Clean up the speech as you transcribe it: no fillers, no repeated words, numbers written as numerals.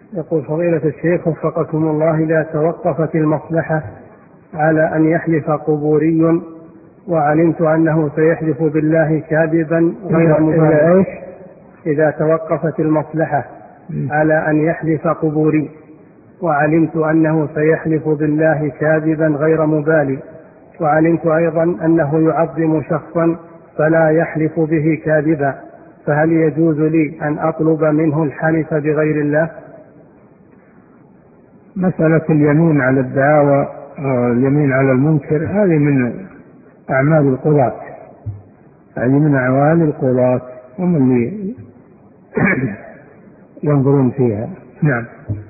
يقول فضيلة الشيخ وفقكم الله، إذا توقفت المصلحة على أن يحلف قبوري وعلمت أنه سيحلف بالله كاذبا غير مبالغ، إذا توقفت المصلحة على أن يحلف قبوري وعلمت أنه سيحلف بالله كاذبا غير مبالغ، وعلمت أيضا أنه يعظم شخصا فلا يحلف به كاذبا، فهل يجوز لي أن أطلب منه الحلف بغير الله؟ مسألة اليمين على الدعاوى واليمين على المنكر هذه من أعمال القضاة، هذه من أعمال القضاة هم اللي ينظرون فيها. نعم.